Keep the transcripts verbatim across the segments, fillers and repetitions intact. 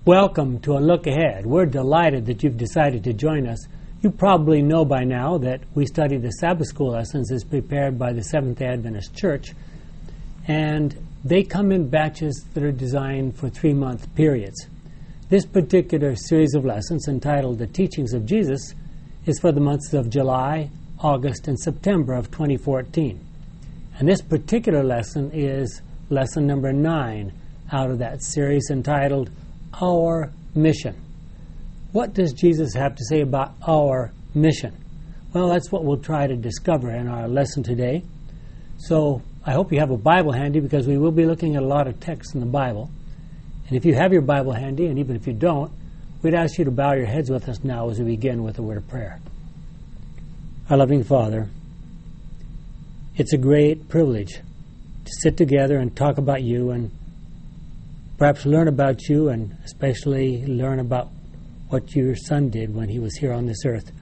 Welcome to A Look Ahead. We're delighted that you've decided to join us. You probably know by now that we study the Sabbath School lessons as prepared by the Seventh-day Adventist Church, and they come in batches that are designed for three-month periods. This particular series of lessons, entitled The Teachings of Jesus, is for the months of July, August, and September of twenty fourteen. And this particular lesson is lesson number nine out of that series, entitled Our Mission. What does Jesus have to say about our mission? Well, that's what we'll try to discover in our lesson today. So I hope you have a Bible handy, because we will be looking at a lot of texts in the Bible. And if you have your Bible handy, and even if you don't, we'd ask you to bow your heads with us now as we begin with a word of prayer. Our loving Father, it's a great privilege to sit together and talk about you, and perhaps learn about you, and especially learn about what your Son did when he was here on this earth.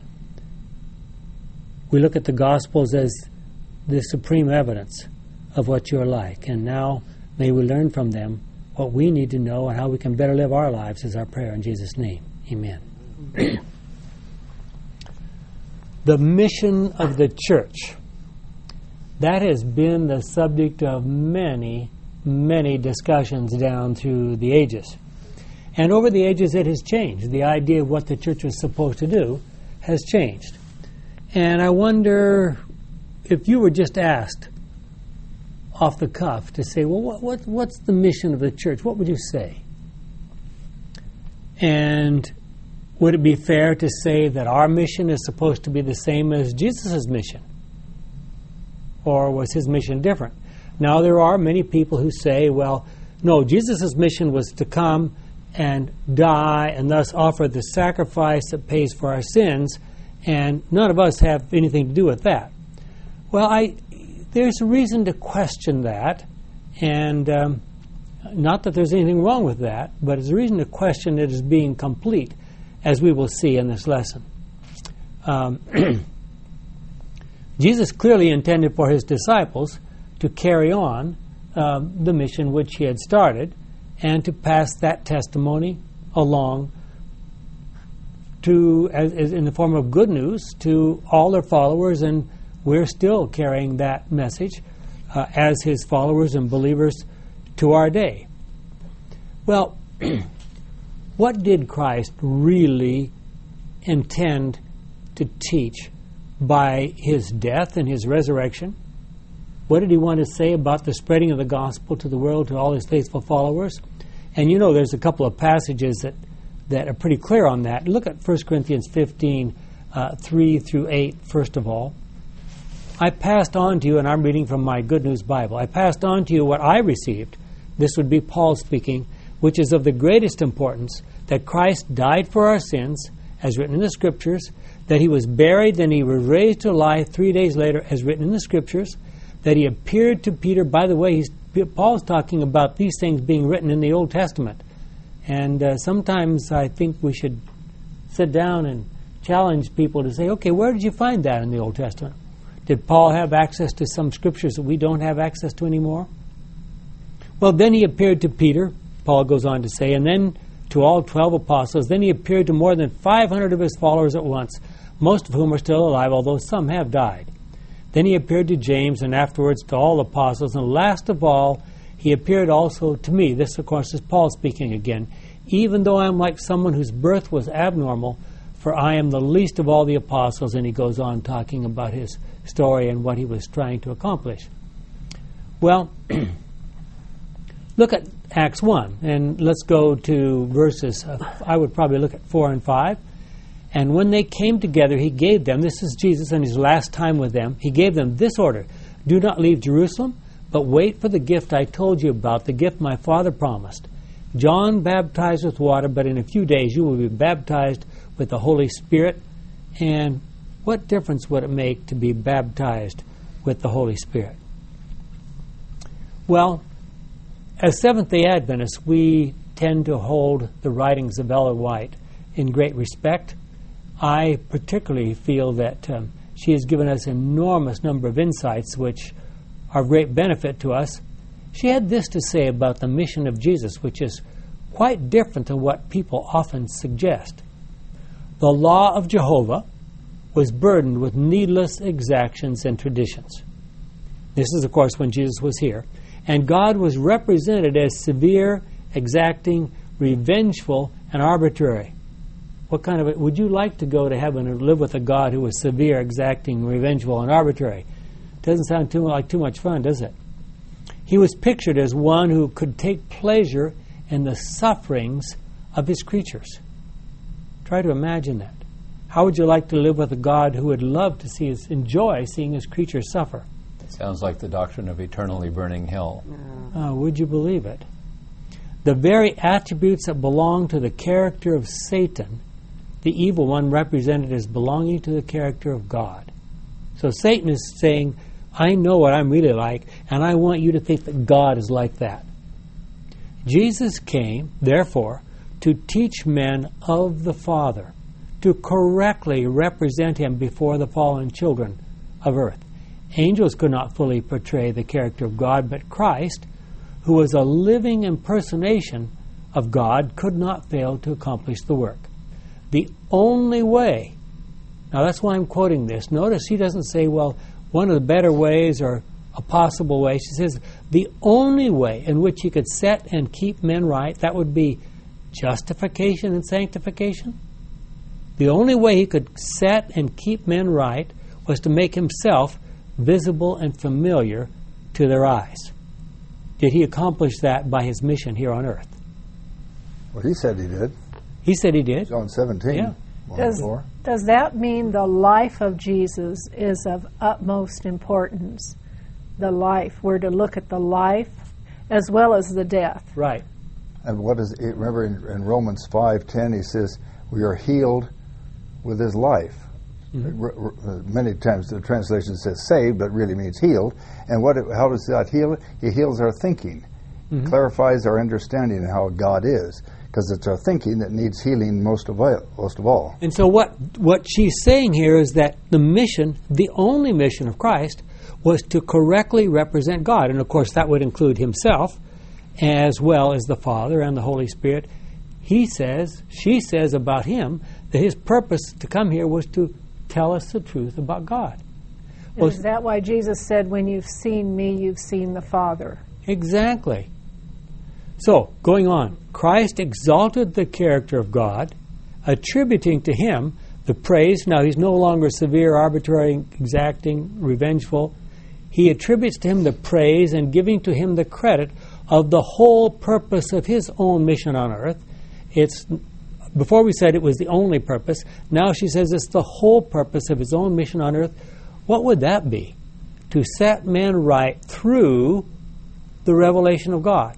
We look at the Gospels as the supreme evidence of what you're like, and now may we learn from them what we need to know and how we can better live our lives, is our prayer in Jesus' name. Amen. The mission of the church. That has been the subject of many many discussions down through the ages. And over the ages it has changed. The idea of what the church was supposed to do has changed. And I wonder if you were just asked off the cuff to say, well, what, what what's the mission of the church? What would you say? And would it be fair to say that our mission is supposed to be the same as Jesus' mission? Or was his mission different? Now, there are many people who say, well, no, Jesus' mission was to come and die and thus offer the sacrifice that pays for our sins, and none of us have anything to do with that. Well, I, there's a reason to question that, and um, not that there's anything wrong with that, but it's a reason to question it as being complete, as we will see in this lesson. Um, Jesus clearly intended for his disciples to carry on uh, the mission which he had started, and to pass that testimony along to, as, as in the form of good news, to all their followers, and we're still carrying that message uh, as his followers and believers to our day. Well, what did Christ really intend to teach by his death and his resurrection? What did he want to say about the spreading of the gospel to the world, to all his faithful followers? And you know, there's a couple of passages that, that are pretty clear on that. Look at First Corinthians fifteen, uh, three through eight, first of all. I passed on to you, and I'm reading from my Good News Bible, I passed on to you what I received. This would be Paul speaking, which is of the greatest importance, that Christ died for our sins, as written in the Scriptures, that he was buried, then he was raised to life three days later, as written in the Scriptures, that he appeared to Peter. By the way, he's, Paul's talking about these things being written in the Old Testament. And uh, sometimes I think we should sit down and challenge people to say, okay, where did you find that in the Old Testament? Did Paul have access to some scriptures that we don't have access to anymore? Well, then he appeared to Peter, Paul goes on to say, and then to all twelve apostles. Then he appeared to more than five hundred of his followers at once, most of whom are still alive, although some have died. Then he appeared to James, and afterwards to all apostles. And last of all, he appeared also to me. This, of course, is Paul speaking again. Even though I am like someone whose birth was abnormal, for I am the least of all the apostles. And he goes on talking about his story and what he was trying to accomplish. Well, look at Acts one, and let's go to verses, uh, I would probably look at four and five. And when they came together, he gave them, this is Jesus and his last time with them, he gave them this order: do not leave Jerusalem, but wait for the gift I told you about, the gift my Father promised. John baptized with water, but in a few days you will be baptized with the Holy Spirit. And what difference would it make to be baptized with the Holy Spirit? Well, as Seventh-day Adventists, we tend to hold the writings of Ellen White in great respect. I particularly feel that um, she has given us an enormous number of insights which are of great benefit to us. She had this to say about the mission of Jesus, which is quite different than what people often suggest. The law of Jehovah was burdened with needless exactions and traditions. This is, of course, when Jesus was here. And God was represented as severe, exacting, revengeful, and arbitrary. What kind of a, would you like to go to heaven and live with a God who was severe, exacting, revengeful, and arbitrary? Doesn't sound too like too much fun, does it? He was pictured as one who could take pleasure in the sufferings of his creatures. Try to imagine that. How would you like to live with a God who would love to see his, enjoy seeing his creatures suffer? Sounds like the doctrine of eternally burning hell. Uh, would you believe it? The very attributes that belong to the character of Satan, the evil one represented as belonging to the character of God. So Satan is saying, I know what I'm really like, and I want you to think that God is like that. Jesus came, therefore, to teach men of the Father, to correctly represent him before the fallen children of earth. Angels could not fully portray the character of God, but Christ, who was a living impersonation of God, could not fail to accomplish the work. The only way, now that's why I'm quoting this. Notice he doesn't say, well, one of the better ways or a possible way. She says, the only way in which he could set and keep men right, that would be justification and sanctification. The only way he could set and keep men right was to make himself visible and familiar to their eyes. Did he accomplish that by his mission here on earth? Well, he said he did. He said he did. John seventeen. Yeah. Does, does that mean the life of Jesus is of utmost importance? The life. We're to look at the life as well as the death. Right. And what is it? Remember in, in Romans five ten, he says, we are healed with his life. Mm-hmm. R- r- many times the translation says saved, but really means healed. And what? It, how does that heal? He heals our thinking, mm-hmm. clarifies our understanding of how God is, because it's our thinking that needs healing most of all. Most of all. And so what what she's saying here is that the mission, the only mission of Christ, was to correctly represent God. And of course that would include himself, as well as the Father and the Holy Spirit. He says, she says about him, that his purpose to come here was to tell us the truth about God. Well, is that why Jesus said, when you've seen me, you've seen the Father? Exactly. So, going on, Christ exalted the character of God, attributing to him the praise. Now, he's no longer severe, arbitrary, exacting, revengeful. He attributes to him the praise and giving to him the credit of the whole purpose of his own mission on earth. It's before we said it was the only purpose. Now she says it's the whole purpose of his own mission on earth. What would that be? To set men right through the revelation of God.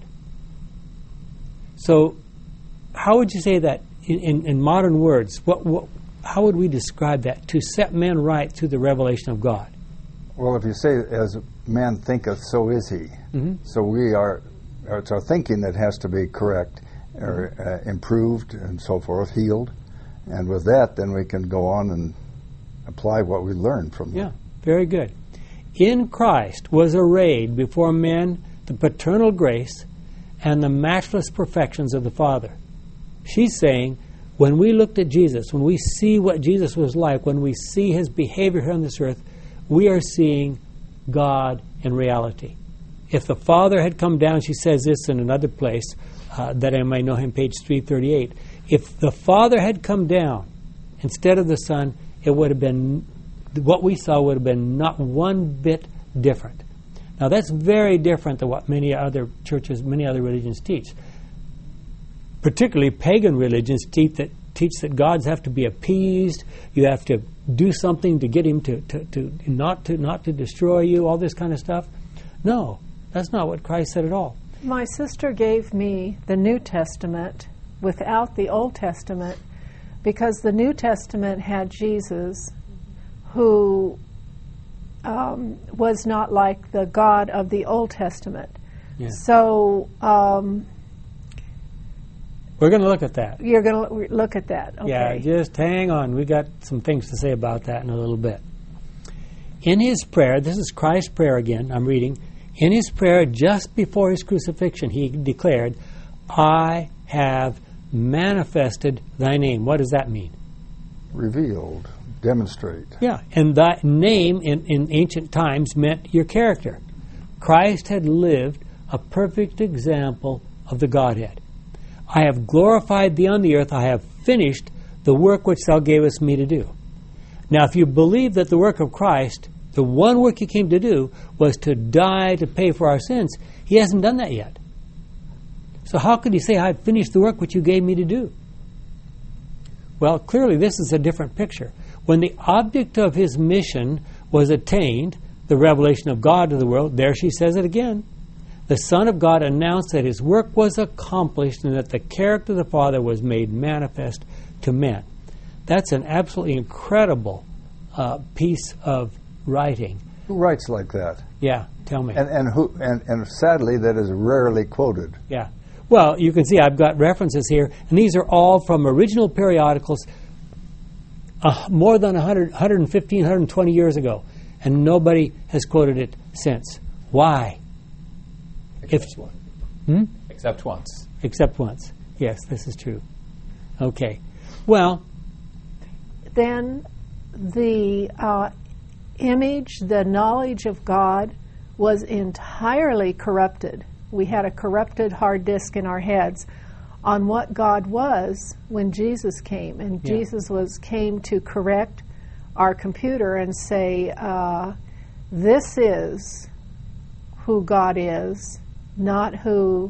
So, how would you say that in, in, in modern words? What, what, how would we describe that? To set men right through the revelation of God. Well, if you say, as man thinketh, so is he. Mm-hmm. So we are, it's our thinking that has to be correct, or uh, improved, and so forth, healed. And with that, then we can go on and apply what we learned from them. Yeah, very good. In Christ was arrayed before men the paternal grace and the matchless perfections of the Father. She's saying, when we looked at Jesus, when we see what Jesus was like, when we see his behavior here on this earth, we are seeing God in reality. If the Father had come down, she says this in another place, uh, that I may know him, page three thirty-eight. If the Father had come down instead of the Son, it would have been, what we saw would have been not one bit different. Now that's very different than what many other churches, many other religions teach. Particularly pagan religions teach that teach that gods have to be appeased. You have to do something to get him to, to, to not to not to destroy you, all this kind of stuff. No, that's not what Christ said at all. My sister gave me the New Testament without the Old Testament, because the New Testament had Jesus, who um, was not like the God of the Old Testament. Yeah. So um, we're going to look at that. You're going to look at that. Okay. Yeah, just hang on. We got some things to say about that in a little bit. In his prayer, this is Christ's prayer again, I'm reading. In his prayer just before his crucifixion, he declared, I have manifested thy name. What does that mean? Revealed, demonstrate. Yeah, and that name in, in ancient times meant your character. Christ had lived a perfect example of the Godhead. I have glorified thee on the earth. I have finished the work which thou gavest me to do. Now, if you believe that the work of Christ, the one work he came to do, was to die to pay for our sins, he hasn't done that yet. So how could he say, I've finished the work which you gave me to do? Well, clearly this is a different picture. When the object of his mission was attained, the revelation of God to the world, there she says it again, the Son of God announced that his work was accomplished and that the character of the Father was made manifest to men. That's an absolutely incredible uh, piece of writing. Who writes like that? Yeah, tell me. And and who and, and sadly that is rarely quoted. Yeah. Well, you can see I've got references here, and these are all from original periodicals uh, more than one hundred, one fifteen, one hundred twenty years ago, and nobody has quoted it since. Why? Except If, one. hmm? Except once. Except once. Yes, this is true. Okay. Well, Then the uh, image, the knowledge of God was entirely corrupted. We had a corrupted hard disk in our heads on what God was when Jesus came. And Yeah. Jesus was came to correct our computer and say, uh, this is who God is, not who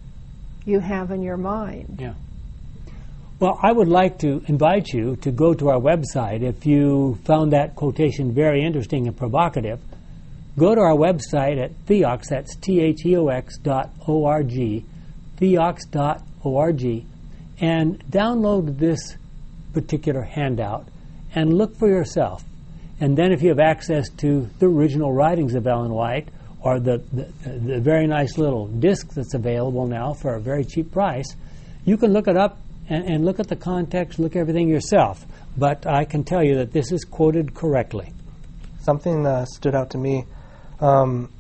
you have in your mind. yeah. Well, I would like to invite you to go to our website. If you found that quotation very interesting and provocative, go to our website at theox, that's T H E O X dot O R G, theox dot O R G, and download this particular handout and look for yourself. And then if you have access to the original writings of Ellen White or the, the, the very nice little disc that's available now for a very cheap price, you can look it up and, and look at the context, look at everything yourself. But I can tell you that this is quoted correctly. Something uh, stood out to me. Um,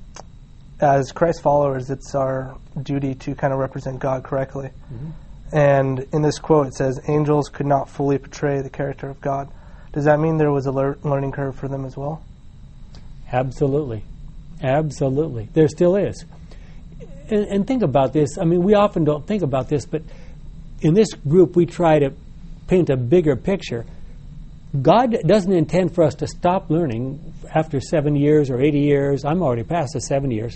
as Christ followers, it's our duty to kind of represent God correctly. Mm-hmm. And in this quote, it says, angels could not fully portray the character of God. Does that mean there was a lear- learning curve for them as well? Absolutely. Absolutely. There still is. And, and think about this. I mean, we often don't think about this, but in this group, we try to paint a bigger picture. God doesn't intend for us to stop learning after seven years or eighty years. I'm already past the seven years.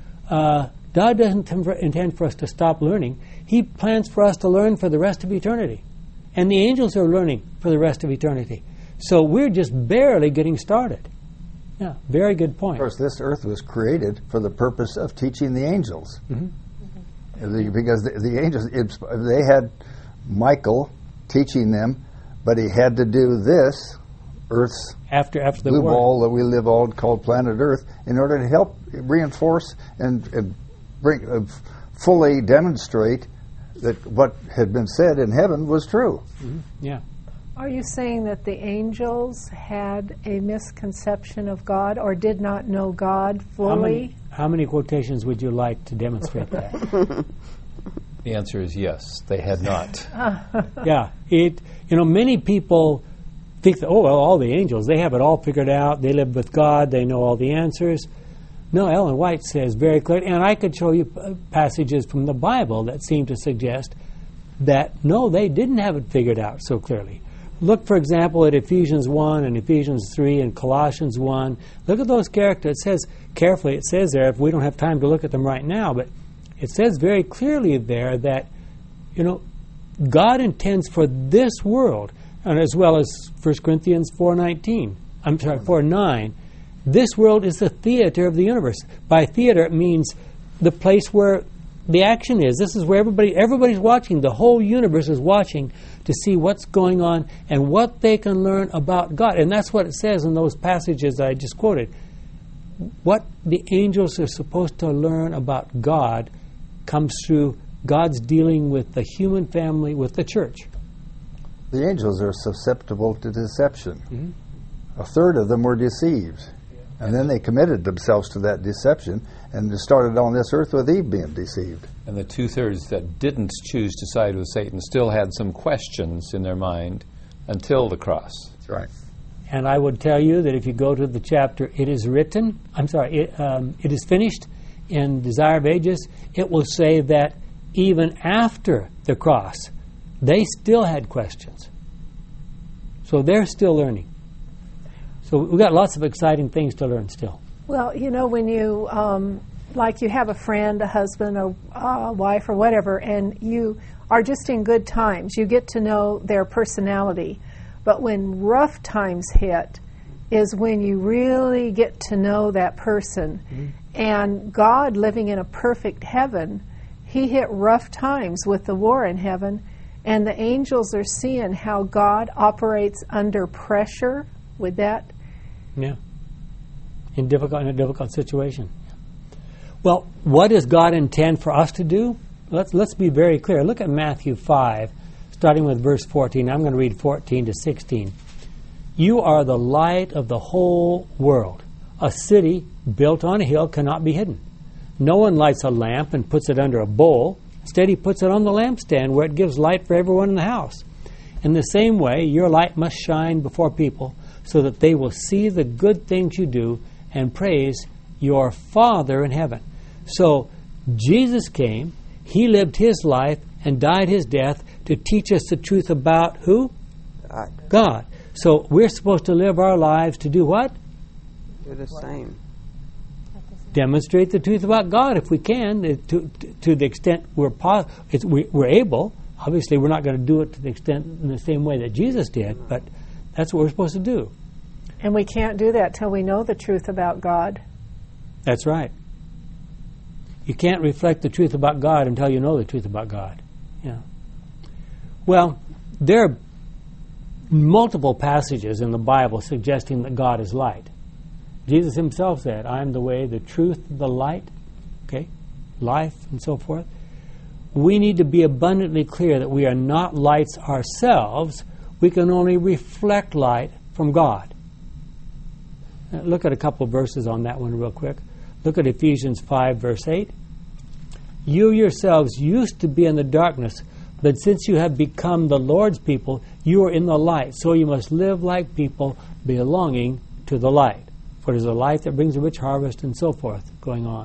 Uh, God doesn't intend for us to stop learning. He plans for us to learn for the rest of eternity. And the angels are learning for the rest of eternity. So we're just barely getting started. Yeah, very good point. Of course, this earth was created for the purpose of teaching the angels. Mm-hmm. The- because the, the angels, it's, they had Michael teaching them, but he had to do this, Earth's After after the blue war. ball that we live on called planet Earth, in order to help reinforce and, and bring uh, fully demonstrate that what had been said in heaven was true. Mm-hmm. Yeah. Are you saying that the angels had a misconception of God or did not know God fully? How many, how many quotations would you like to demonstrate that? The answer is yes, they had not. Yeah. It. You know, many people think that, oh, well, all the angels, they have it all figured out. They live with God. They know all the answers. No, Ellen White says very clearly, and I could show you uh, passages from the Bible that seem to suggest that, no, they didn't have it figured out so clearly. Look, for example, at Ephesians one and Ephesians three and Colossians one. Look at those characters. It says, carefully, it says there, if we don't have time to look at them right now, but it says very clearly there that, you know, God intends for this world, and as well as First Corinthians four nineteen, I'm sorry, four nine, this world is the theater of the universe. By theater, it means the place where the action is. This is where everybody everybody's watching. The whole universe is watching to see what's going on and what they can learn about God. And that's what it says in those passages that I just quoted. What the angels are supposed to learn about God comes through God's dealing with the human family, with the church. The angels are susceptible to deception. Mm-hmm. A third of them were deceived. And then they committed themselves to that deception, and it started on this earth with Eve being deceived. And the two-thirds that didn't choose to side with Satan still had some questions in their mind until the cross. That's right. And I would tell you that if you go to the chapter, it is written, I'm sorry, it, um, it is finished in Desire of Ages, it will say that even after the cross, they still had questions. So they're still learning. So we've got lots of exciting things to learn still. Well, you know, when you, um, like you have a friend, a husband, a uh, wife, or whatever, and you are just in good times, you get to know their personality. But when rough times hit is when you really get to know that person. Mm-hmm. And God, living in a perfect heaven, he hit rough times with the war in heaven, and the angels are seeing how God operates under pressure with that. Yeah. In difficult in a difficult situation. Well, what does God intend for us to do? Let's let's be very clear. Look at Matthew five, starting with verse fourteen. I'm going to read fourteen to sixteen. You are the light of the whole world. A city built on a hill cannot be hidden. No one lights a lamp and puts it under a bowl. Instead, he puts it on the lampstand where it gives light for everyone in the house. In the same way, your light must shine before people so that they will see the good things you do and praise your Father in heaven. So, Jesus came, he lived his life and died his death to teach us the truth about who? God. God. So, we're supposed to live our lives to do what? Do the same. Demonstrate the truth about God if we can, to, to, to the extent we're, po- it's, we, we're able. Obviously, we're not going to do it to the extent in the same way that Jesus did, but that's what we're supposed to do. And we can't do that till we know the truth about God. That's right. You can't reflect the truth about God until you know the truth about God. Yeah. Well, there are multiple passages in the Bible suggesting that God is light. Jesus himself said, I am the way, the truth, the light, okay, life, and so forth. We need to be abundantly clear that we are not lights ourselves. We can only reflect light from God. Now, look at a couple of verses on that one real quick. Look at Ephesians five, verse eight. You yourselves used to be in the darkness, but since you have become the Lord's people, you are in the light. So you must live like people belonging to the light. For it is a light that brings a rich harvest, and so forth, going on.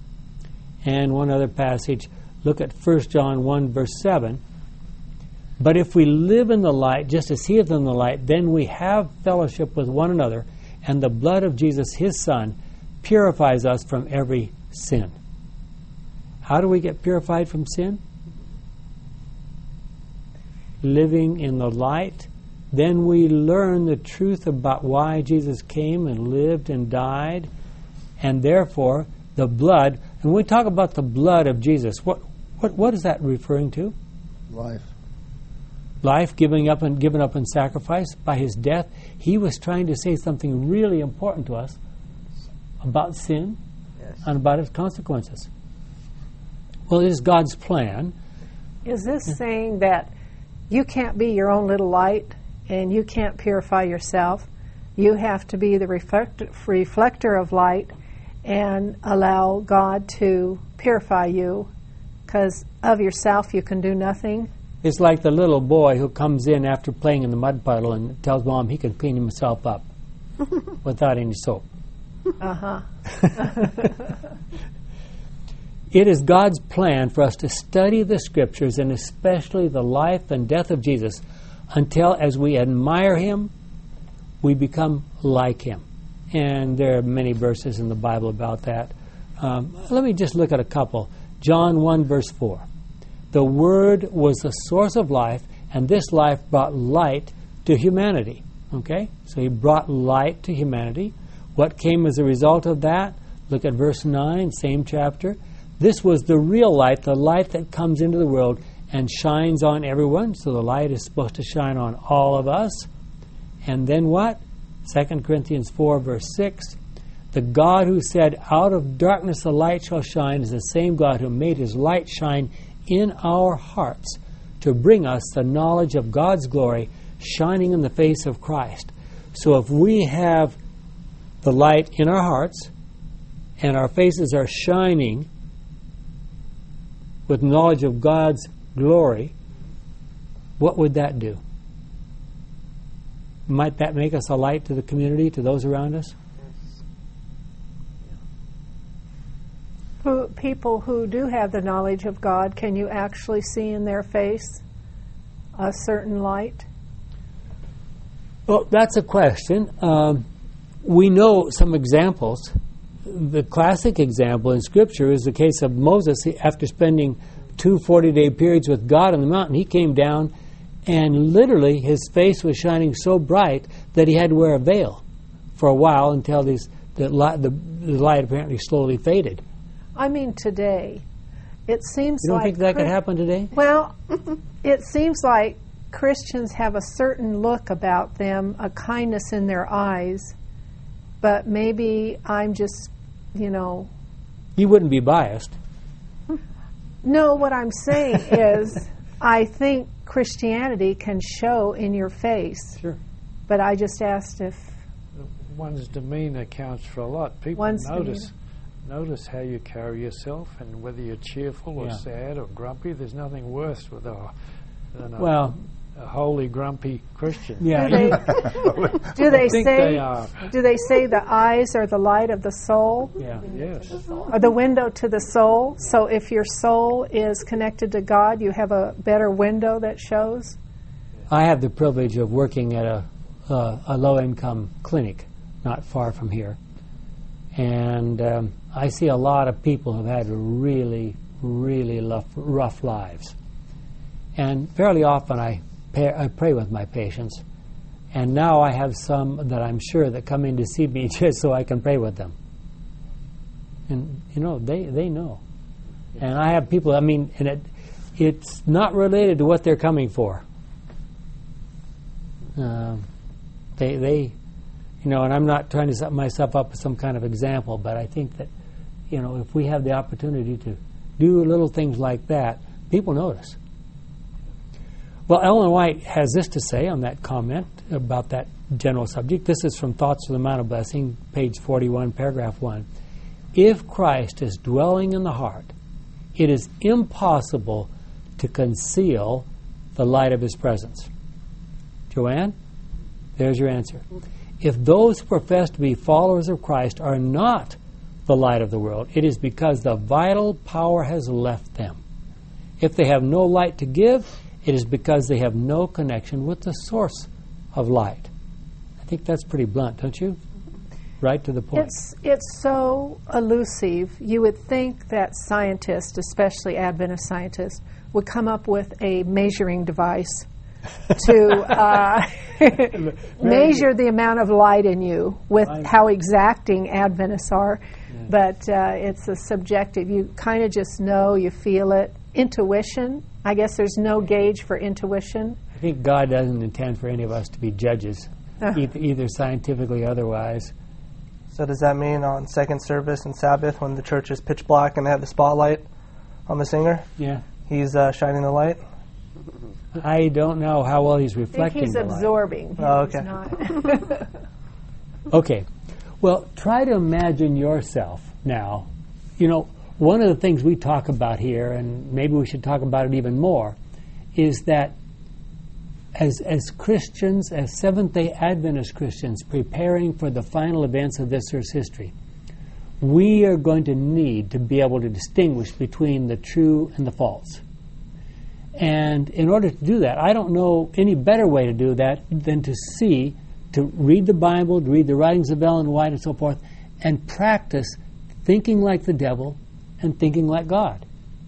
And one other passage, look at First John one, verse seven. But if we live in the light, just as he is in the light, then we have fellowship with one another, and the blood of Jesus, his Son, purifies us from every sin. How do we get purified from sin? Living in the light. Then we learn the truth about why Jesus came and lived and died, and therefore the blood. And when we talk about the blood of Jesus, what what what is that referring to? Life. Life, giving up and given up in sacrifice by his death. He was trying to say something really important to us about sin Yes. and about its consequences. Well, it is God's plan. Is this saying that you can't be your own little light and you can't purify yourself? You have to be the reflect- reflector of light and allow God to purify you, because of yourself you can do nothing? It's like the little boy who comes in after playing in the mud puddle and tells mom he can clean himself up without any soap. Uh-huh. It is God's plan for us to study the Scriptures, and especially the life and death of Jesus, until as we admire him, we become like him. And there are many verses in the Bible about that. Um, let me just look at a couple. John one, verse four. The Word was the source of life, and this life brought light to humanity. Okay? So he brought light to humanity. What came as a result of that? Look at verse nine, same chapter. This was the real light, the light that comes into the world and shines on everyone. So the light is supposed to shine on all of us. And then what? Second Corinthians four, verse six. The God who said, out of darkness the light shall shine, is the same God who made his light shine in our hearts to bring us the knowledge of God's glory shining in the face of Christ. So if we have the light in our hearts and our faces are shining with knowledge of God's glory, what would that do? Might that make us a light to the community, to those around us? Who, people who do have the knowledge of God, can you actually see in their face a certain light? Well, that's a question. Um, we know some examples. The classic example in Scripture is the case of Moses. He, after spending two forty-day periods with God on the mountain, he came down and literally his face was shining so bright that he had to wear a veil for a while until these, the, light, the, the light apparently slowly faded. I mean, today, it seems You don't like... think that could Chri- happen today? Well, it seems like Christians have a certain look about them, a kindness in their eyes, but maybe I'm just, you know... You wouldn't be biased. No, what I'm saying is I think Christianity can show in your face. Sure. But I just asked if... One's demeanor counts for a lot. People One's notice notice how you carry yourself and whether you're cheerful or Yeah. sad or grumpy. There's nothing worse with a, than a, Well, a holy, grumpy Christian. yeah. Do they, do they I think say they are. do they say the eyes are the light of the soul, yeah. Yes. or the window to the soul? So if your soul is connected to God, you have a better window that shows. I have the privilege of working at a, uh, a low-income clinic not far from here. And um, I see a lot of people who've had really, really rough, rough lives. And fairly often I, pay, I pray with my patients. And now I have some that I'm sure that come in to see me just so I can pray with them. And, you know, they, they know. And I have people, I mean, and it, it's not related to what they're coming for. Uh, they, they, you know, and I'm not trying to set myself up as some kind of example, but I think that, you know, if we have the opportunity to do little things like that, people notice. Well, Ellen White has this to say on that comment about that general subject. This is from Thoughts from the Mount of Blessing, page forty-one, paragraph one. If Christ is dwelling in the heart, it is impossible to conceal the light of his presence. Joanne, there's your answer. If those who profess to be followers of Christ are not the light of the world, it is because the vital power has left them. If they have no light to give, it is because they have no connection with the source of light. I think that's pretty blunt, don't you? Right to the point. It's it's so elusive. You would think that scientists, especially Adventist scientists, would come up with a measuring device to uh, measure the amount of light in you with how exacting Adventists are. Yeah. But uh, it's a subjective. You kind of just know, you feel it. Intuition, I guess there's no gauge for intuition. I think God doesn't intend for any of us to be judges, uh. either, either scientifically or otherwise. So does that mean on second service and Sabbath, when the church is pitch black and they have the spotlight on the singer, yeah, he's uh, shining the light? I don't know how well he's I reflecting think he's the absorbing. Oh, okay. He's not. Okay. Well, try to imagine yourself now. You know, one of the things we talk about here, and maybe we should talk about it even more, is that as as Christians, as Seventh-day Adventist Christians, preparing for the final events of this Earth's history, we are going to need to be able to distinguish between the true and the false. And in order to do that, I don't know any better way to do that than to see, to read the Bible, to read the writings of Ellen White and so forth, and practice thinking like the devil and thinking like God.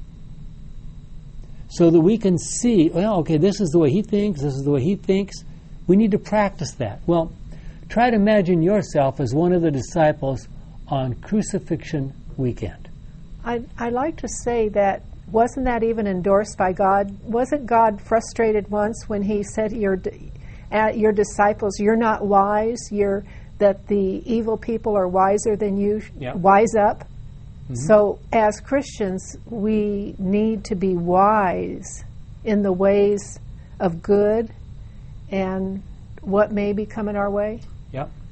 So that we can see, well, okay, this is the way he thinks, this is the way he thinks. We need to practice that. Well, try to imagine yourself as one of the disciples on Crucifixion weekend. I I like to say that, wasn't that even endorsed by God? Wasn't God frustrated once when he said, your, uh, your disciples, you're not wise, you're that the evil people are wiser than you, Yep. wise up? Mm-hmm. So as Christians, we need to be wise in the ways of good and what may be coming our way. Yep.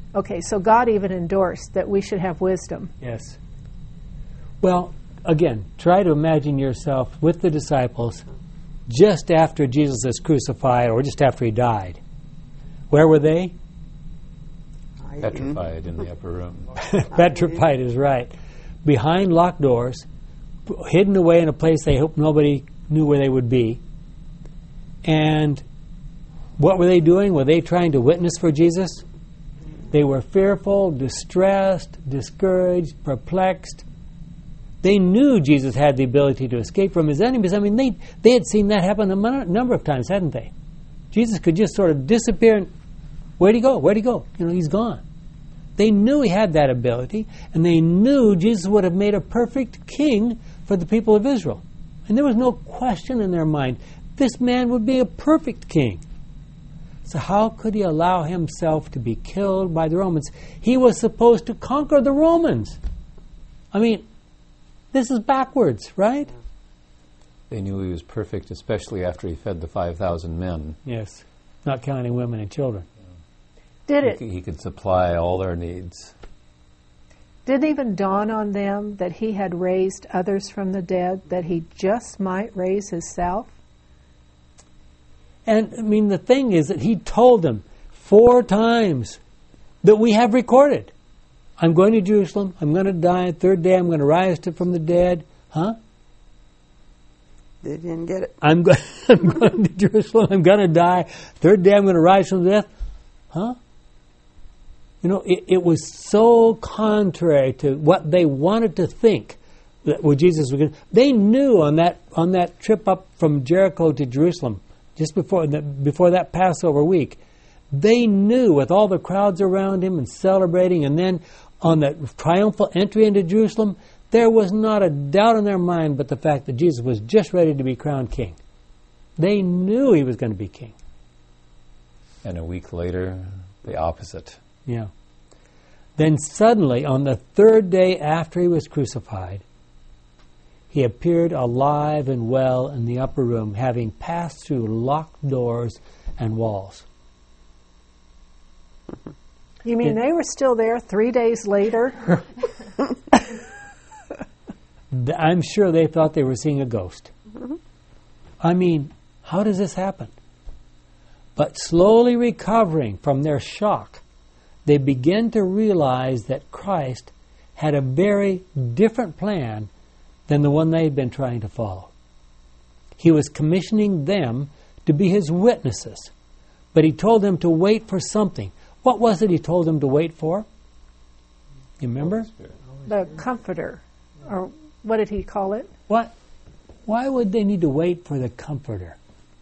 Okay, so God even endorsed that we should have wisdom. Yes. Well, again, try to imagine yourself with the disciples just after Jesus is crucified or just after he died. Where were they? Petrified in the upper room. Petrified is right. Behind locked doors, hidden away in a place they hoped nobody knew where they would be. And what were they doing? Were they trying to witness for Jesus? They were fearful, distressed, discouraged, perplexed. They knew Jesus had the ability to escape from his enemies. I mean, they, they had seen that happen a mon- number of times, hadn't they? Jesus could just sort of disappear and where'd he go? Where'd he go? You know, he's gone. They knew he had that ability, and they knew Jesus would have made a perfect king for the people of Israel. And there was no question in their mind, this man would be a perfect king. So how could he allow himself to be killed by the Romans? He was supposed to conquer the Romans. I mean, this is backwards, right? They knew he was perfect, especially after he fed the five thousand men. Yes, not counting women and children. Did He it could, he could supply all their needs. didn't even dawn on them that he had raised others from the dead, that he just might raise himself? And, I mean, the thing is that he told them four times that we have recorded. I'm going to Jerusalem. I'm going to die. Third day, I'm going to rise to, from the dead. Huh? They didn't get it. I'm, go- I'm going to Jerusalem. I'm going to die. Third day, I'm going to rise from death. Huh? You know, it, it was so contrary to what they wanted to think that what Jesus was going to. They knew on that on that trip up from Jericho to Jerusalem, just before the, before that Passover week, they knew with all the crowds around him and celebrating, and then on the triumphal entry into Jerusalem, there was not a doubt in their mind but the fact that Jesus was just ready to be crowned king. They knew he was going to be king. And a week later, the opposite. Yeah. Then suddenly, on the third day after he was crucified, he appeared alive and well in the upper room, having passed through locked doors and walls. You mean Yeah. they were still there three days later? Th- I'm sure they thought they were seeing a ghost. I mean, how does this happen? But slowly recovering from their shock, they begin to realize that Christ had a very different plan than the one they had been trying to follow. He was commissioning them to be his witnesses, but he told them to wait for something. What was it he told them to wait for? You remember? The Comforter, or what did he call it? What? Why would they need to wait for the Comforter?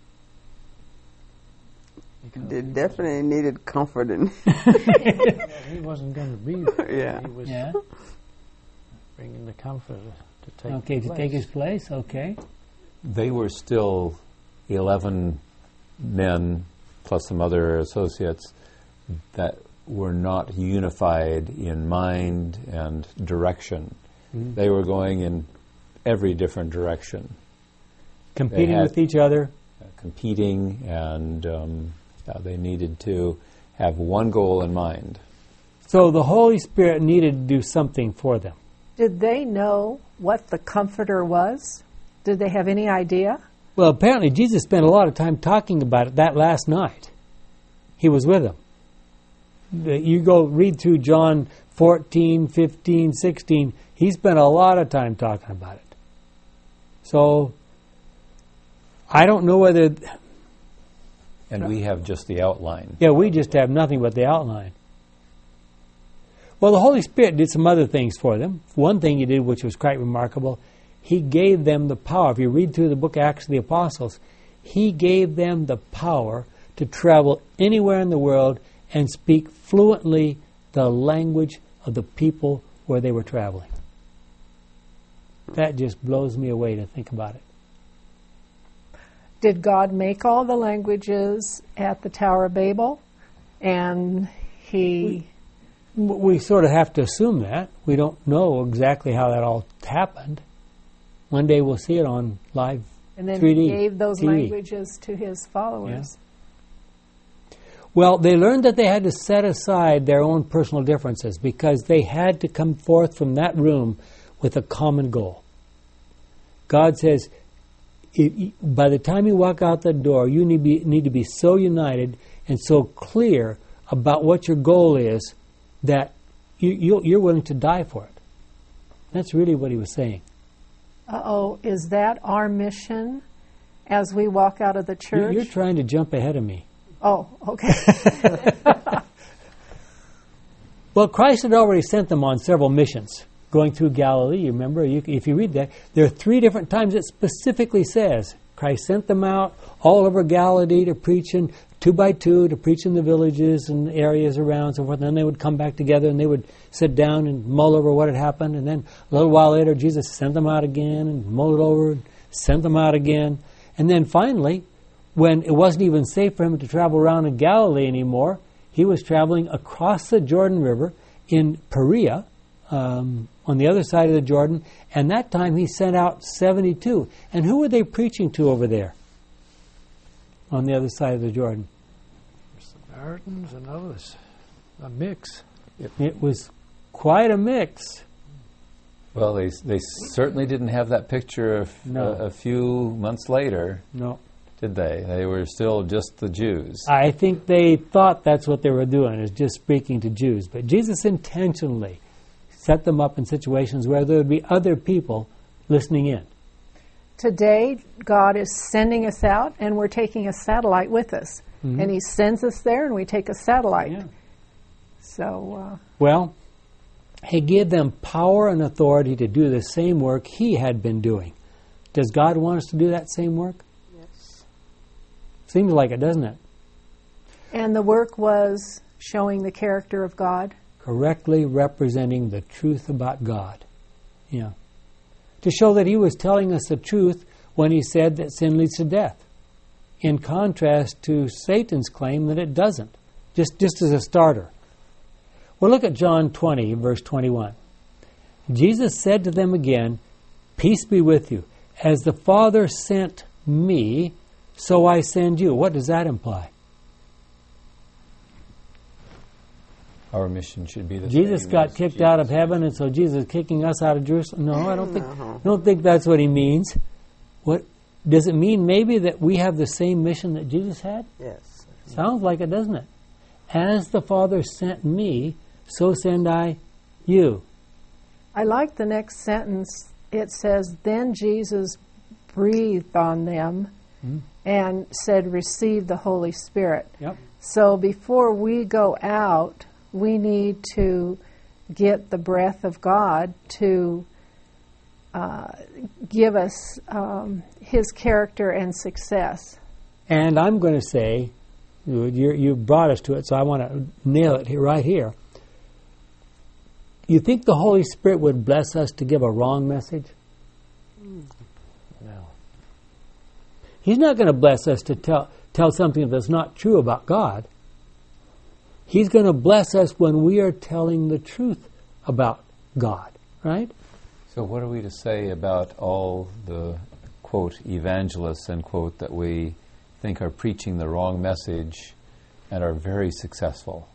They definitely needed comforting. He wasn't going to be there. Yeah. He was Yeah. bringing the comforter to take Okay, his to place. take his place. Okay. They were still eleven men plus some other associates that were not unified in mind and direction. Mm-hmm. They were going in every different direction, Competing had- with each other. uh, competing, and um, uh, they needed to have one goal in mind. So the Holy Spirit needed to do something for them. Did they know what the Comforter was? Did they have any idea? Well, apparently Jesus spent a lot of time talking about it that last night. He was with them. The- You go read through John fourteen, fifteen, sixteen. He spent a lot of time talking about it. So I don't know whether... And we have just the outline. Yeah, we just have nothing but the outline. Well, the Holy Spirit did some other things for them. One thing he did, which was quite remarkable, he gave them the power. If you read through the book Acts of the Apostles, he gave them the power to travel anywhere in the world and speak fluently the language of the people where they were traveling. That just blows me away to think about it. Did God make all the languages at the Tower of Babel? And he... We sort of have to assume that. We don't know exactly how that all happened. One day we'll see it on live And then three D he gave those T V. languages to his followers. Well, they learned that they had to set aside their own personal differences because they had to come forth from that room with a common goal. God says, if, by the time you walk out the door, you need, be, need to be so united and so clear about what your goal is that you, you, you're willing to die for it. That's really what he was saying. Uh-oh, is that our mission as we walk out of the church? You're, you're trying to jump ahead of me. Oh, okay. Well, Christ had already sent them on several missions going through Galilee. You remember, you, if you read that, there are three different times it specifically says Christ sent them out all over Galilee to preach in two by two, to preach in the villages and areas around and so forth. And then they would come back together and they would sit down and mull over what had happened. And then a little while later, Jesus sent them out again and mull it over and sent them out again. And then finally, when it wasn't even safe for him to travel around in Galilee anymore, he was traveling across the Jordan River in Perea, um, on the other side of the Jordan, and that time he sent out seventy-two. And who were they preaching to over there on the other side of the Jordan? Samaritans and others. A mix. It, it was quite a mix. Well, they they certainly didn't have that picture of, No. uh, a few months later, No. did they? They were still just the Jews. I think they thought that's what they were doing, is just speaking to Jews. But Jesus intentionally set them up in situations where there would be other people listening in. Today, God is sending us out, and we're taking a satellite with us. Mhm. And he sends us there, and we take a satellite. Yeah. So, uh, Well, he gave them power and authority to do the same work he had been doing. Does God want us to do that same work? Yes. Seems like it, doesn't it? and the work was showing the character of God. Correctly representing the truth about God. Yeah. To show that he was telling us the truth when he said that sin leads to death. In contrast to Satan's claim that it doesn't. Just, just as a starter. Well, look at John twenty, verse twenty-one. Jesus said to them again, "Peace be with you. As the Father sent me, so I send you." What does that imply? Our mission should be the Jesus same got as kicked Jesus. out of heaven, and so Jesus is kicking us out of Jerusalem. No, I don't think. No. Don't think that's what he means. What does it mean? Maybe that we have the same mission that Jesus had. Yes. Sounds like it, doesn't it? As the Father sent me, so send I you. I like the next sentence. It says, "Then Jesus breathed on them Mm. and said, 'Receive the Holy Spirit.'" Yep. So before we go out, we need to get the breath of God to uh, give us um, His character and success. And I'm going to say, you you brought us to it, so I want to nail it here, right here. You think the Holy Spirit would bless us to give a wrong message? No. He's not going to bless us to tell tell something that's not true about God. He's going to bless us when we are telling the truth about God, right? So what are we to say about all the, quote, evangelists, end quote, that we think are preaching the wrong message and are very successful?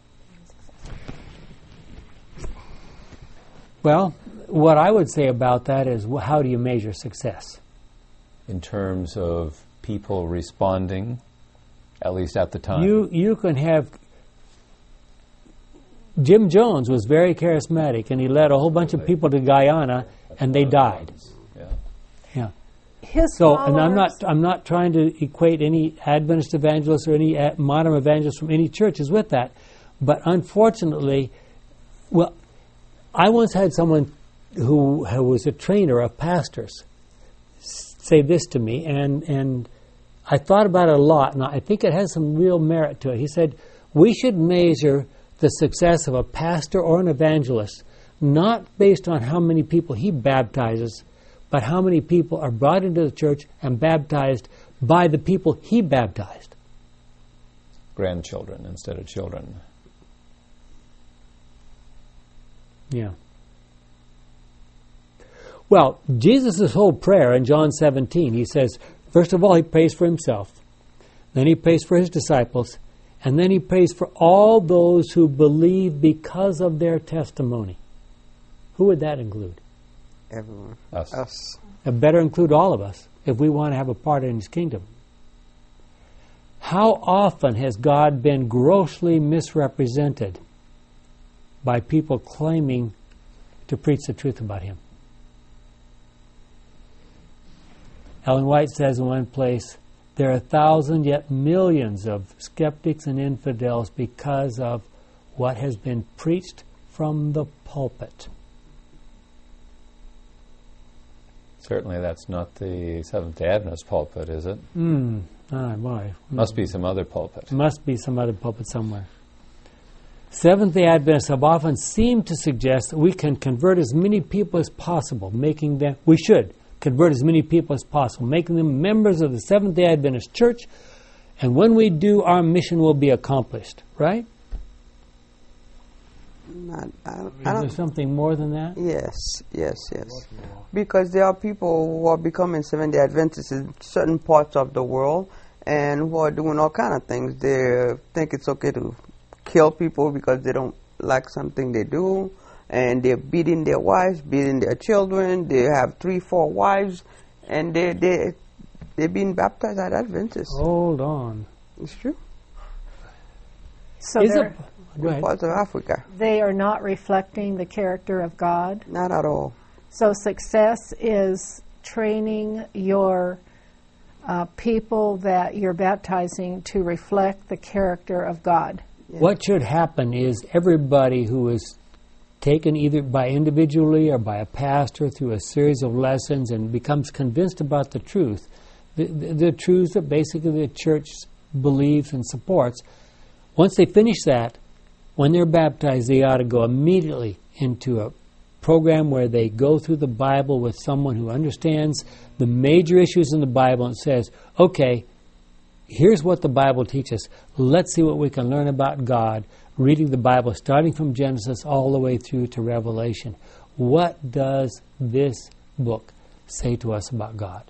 Well, what I would say about that is, wh- how do you measure success? In terms of people responding, at least at the time. You you can have... Jim Jones was very charismatic, and he led a whole bunch of people to Guyana, and they died. Yeah. Yeah. His So, and I'm not followers- I'm not trying to equate any Adventist evangelists or any uh, modern evangelists from any churches with that, but unfortunately, well, I once had someone who, who was a trainer of pastors s- say this to me, and and I thought about it a lot, and I think it has some real merit to it. He said, we should measure the success of a pastor or an evangelist not based on how many people he baptizes, but how many people are brought into the church and baptized by the people he baptized. Grandchildren instead of children. Yeah. Well, Jesus' whole prayer in John seventeen, he says, first of all, he prays for himself. Then he prays for his disciples. And then he prays for all those who believe because of their testimony. Who would that include? Everyone. Us. Us. It better include all of us if we want to have a part in his kingdom. How often has God been grossly misrepresented by people claiming to preach the truth about him? Ellen White says in one place, there are thousands, yet millions of skeptics and infidels because of what has been preached from the pulpit. Certainly that's not the Seventh-day Adventist pulpit, is it? Mm. Oh, boy. Must be some other pulpit. Must be some other pulpit somewhere. Seventh-day Adventists have often seemed to suggest that we can convert as many people as possible, making them, we should convert as many people as possible, making them members of the Seventh-day Adventist Church, and when we do, our mission will be accomplished, right? Not, I, I Is don't, there something more than that? yes, yes, yes. Because there are people who are becoming Seventh-day Adventists in certain parts of the world and who are doing all kind of things. They think it's okay to kill people because they don't like something they do, and they're beating their wives, beating their children. They have three, four wives, and they they they're being baptized as Adventists. Hold on. It's true. So Is they're- it, go ahead. Parts of Africa, they are not reflecting the character of God. not at all. So success is training your uh, people that you're baptizing to reflect the character of God. What should happen is everybody who is taken either by individually or by a pastor through a series of lessons and becomes convinced about the truth, the, the, the truths that basically the church believes and supports, once they finish that, when they're baptized, they ought to go immediately into a program where they go through the Bible with someone who understands the major issues in the Bible and says, okay, here's what the Bible teaches. Let's see what we can learn about God, reading the Bible, starting from Genesis all the way through to Revelation. What does this book say to us about God?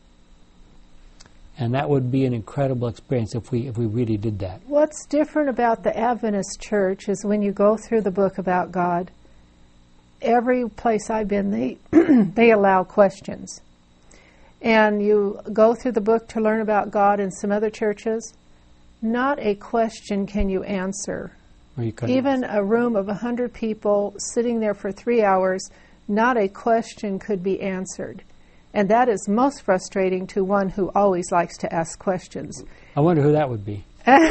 And that would be an incredible experience if we if we really did that. What's different about the Adventist church is when you go through the book about God, every place I've been, they they allow questions. And you go through the book to learn about God in some other churches, not a question can you answer. Or you couldn't. Even a room of one hundred people sitting there for three hours, not a question could be answered. And that is most frustrating to one who always likes to ask questions. I wonder who that would be.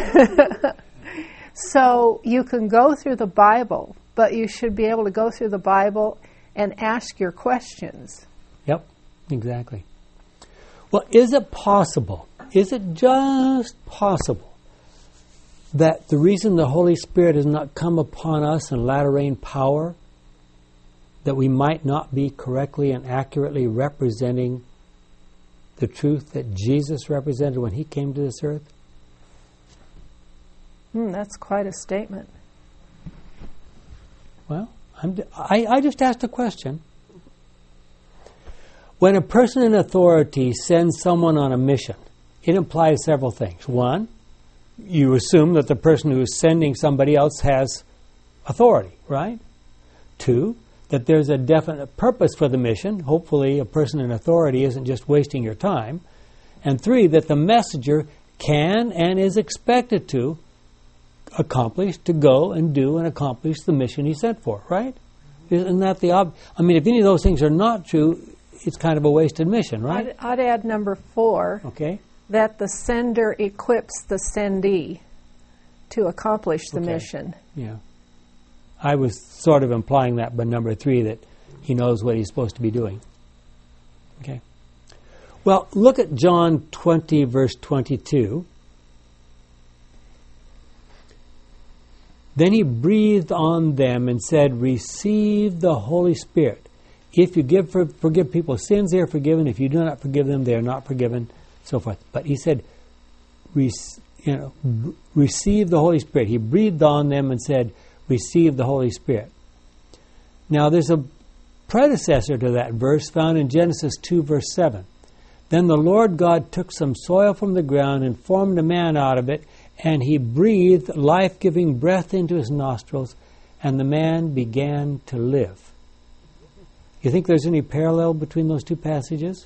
So you can go through the Bible, but you should be able to go through the Bible and ask your questions. Yep, exactly. Well, is it possible, is it just possible that the reason the Holy Spirit has not come upon us in latter rain power, that we might not be correctly and accurately representing the truth that Jesus represented when he came to this earth? Hmm, that's quite a statement. Well, I'm d- I, I just asked a question. When a person in authority sends someone on a mission, it implies several things. One, you assume that the person who is sending somebody else has authority, right? Two, that there's a definite purpose for the mission. Hopefully a person in authority isn't just wasting your time. And three, that the messenger can and is expected to accomplish, to go and do and accomplish the mission he sent for, right? Isn't that the ob- I mean, if any of those things are not true, it's kind of a wasted mission, right? I'd, I'd add number four, Okay. that the sender equips the sendee to accomplish the Okay. mission. Yeah. I was sort of implying that by number three, that he knows what he's supposed to be doing. Okay. Well, look at John twenty, verse twenty-two. Then he breathed on them and said, receive the Holy Spirit. If you give for, forgive people's sins, they are forgiven. If you do not forgive them, they are not forgiven, so forth. But he said, Re- you know, b- receive the Holy Spirit. He breathed on them and said, receive the Holy Spirit. Now, there's a predecessor to that verse found in Genesis two, verse seven. Then the Lord God took some soil from the ground and formed a man out of it and he breathed life-giving breath into his nostrils, and the man began to live. You think there's any parallel between those two passages?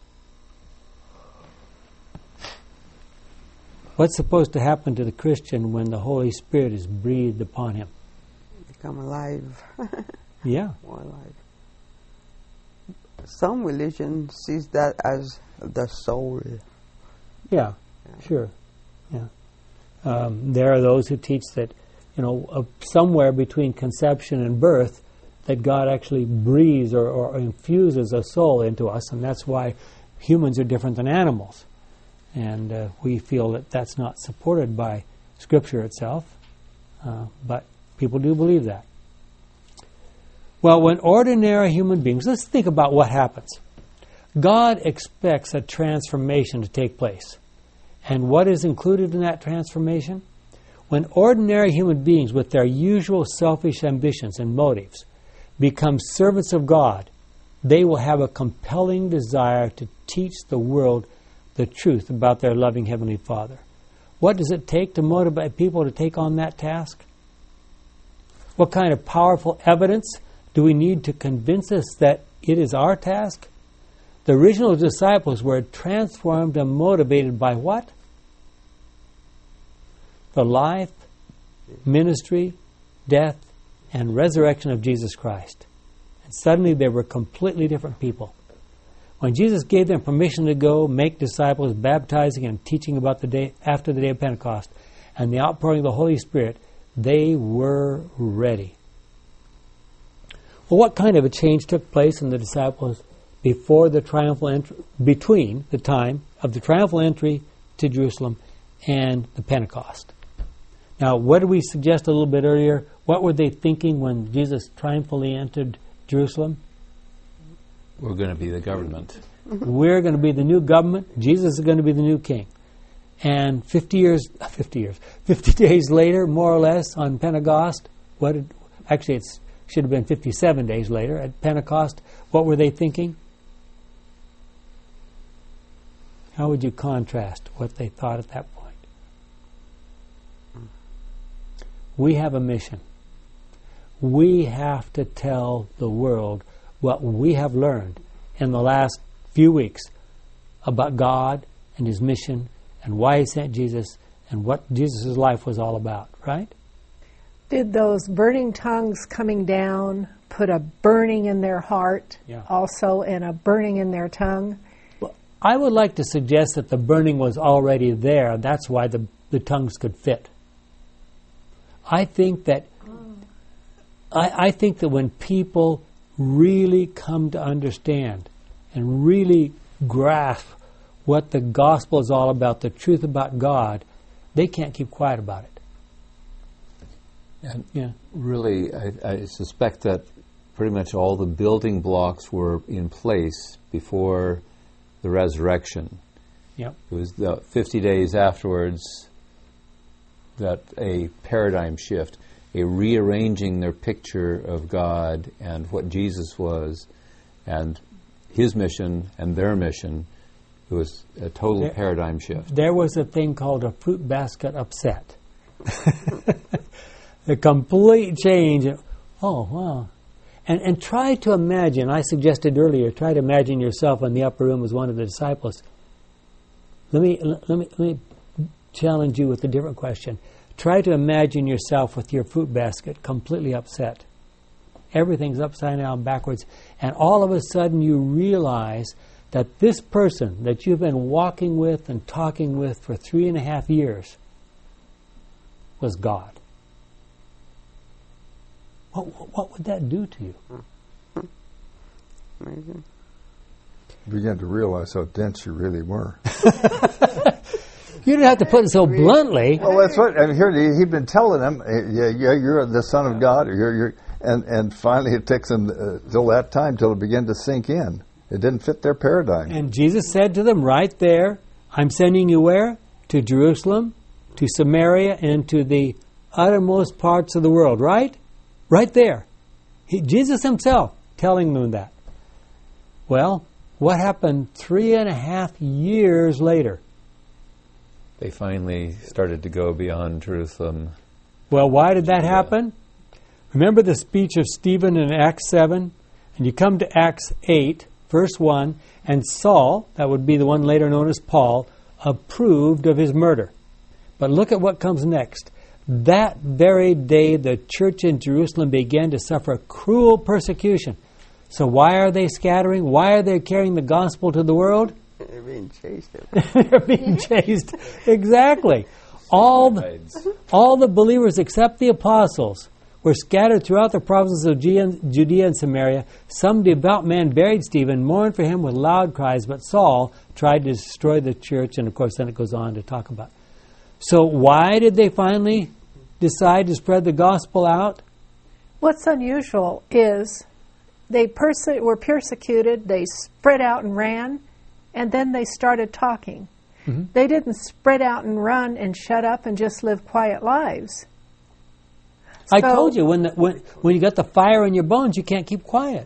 What's supposed to happen to the Christian when the Holy Spirit is breathed upon him? Become alive. Yeah. More alive. Some religion sees that as the soul. Yeah, yeah. Sure. Yeah. Um, there are those who teach that, you know, uh, somewhere between conception and birth, that God actually breathes or, or infuses a soul into us, and that's why humans are different than animals. And uh, we feel that that's not supported by Scripture itself, uh, but people do believe that. Well, when ordinary human beings, let's think about what happens. God expects a transformation to take place. And what is included in that transformation? When ordinary human beings with their usual selfish ambitions and motives become servants of God, they will have a compelling desire to teach the world the truth about their loving Heavenly Father. What does it take to motivate people to take on that task? What kind of powerful evidence do we need to convince us that it is our task? The original disciples were transformed and motivated by what? The life, ministry, death, and resurrection of Jesus Christ. And suddenly they were completely different people. When Jesus gave them permission to go make disciples, baptizing and teaching about the day after the day of Pentecost and the outpouring of the Holy Spirit, they were ready. Well, what kind of a change took place in the disciples before the triumphal entry, between the time of the triumphal entry to Jerusalem and the Pentecost? Now, what did we suggest a little bit earlier? What were they thinking when Jesus triumphantly entered Jerusalem? We're going to be the government. We're going to be the new government. Jesus is going to be the new king. And fifty years, fifty years, fifty days later, more or less, on Pentecost, what did, actually it should have been fifty-seven days later, at Pentecost, what were they thinking? How would you contrast what they thought at that point? We have a mission. We have to tell the world what we have learned in the last few weeks about God and His mission and why He sent Jesus and what Jesus' life was all about, right? Did those burning tongues coming down put a burning in their heart Yeah. also and a burning in their tongue? Well, I would like to suggest that the burning was already there. That's why the, the tongues could fit. I think that I, I think that when people really come to understand and really grasp what the gospel is all about, the truth about God, they can't keep quiet about it. And Yeah. really, I, I suspect that pretty much all the building blocks were in place before the resurrection. Yep. It was the fifty days afterwards that a paradigm shift, a rearranging their picture of God and what Jesus was and His mission and their mission. It was a total There- paradigm shift. There was a thing called a fruit basket upset. A complete change. Oh, wow. And and try to imagine, I suggested earlier, try to imagine yourself in the upper room as one of the disciples. Let me let me let me challenge you with a different question. Try to imagine yourself with your fruit basket completely upset. Everything's upside down, backwards, and all of a sudden you realize that this person that you've been walking with and talking with for three and a half years was God. What, what would that do to you? Amazing. Begin to realize how dense you really were. You didn't have to put it so bluntly. Well, that's what. And here he- he'd been telling them, uh, "Yeah, yeah, you're the Son of God." Or you're, you're, and and finally, it takes them uh, till that time till it began to sink in. It didn't fit their paradigm. And Jesus said to them right there, I'm sending you where? To Jerusalem, to Samaria, and to the uttermost parts of the world, right? Right there. He, Jesus himself telling them that. Well, what happened three and a half years later? They finally started to go beyond Jerusalem. Well, why did that happen? Remember the speech of Stephen in Acts seven? And you come to Acts eight, verse one, and Saul, that would be the one later known as Paul, approved of his murder. But look at what comes next. That very day, the church in Jerusalem began to suffer cruel persecution. So why are they scattering? Why are they carrying the gospel to the world? They're being chased. They're being chased. Exactly. All the, all the believers except the apostles were scattered throughout the provinces of Judea and Samaria. Some devout men buried Stephen, mourned for him with loud cries, but Saul tried to destroy the church, and of course then it goes on to talk about. So why did they finally decide to spread the gospel out? What's unusual is they perse- were persecuted, they spread out and ran, and then they started talking. Mm-hmm. They didn't spread out and run and shut up and just live quiet lives. I So- told you, when, the, when, when you got the fire in your bones, you can't keep quiet.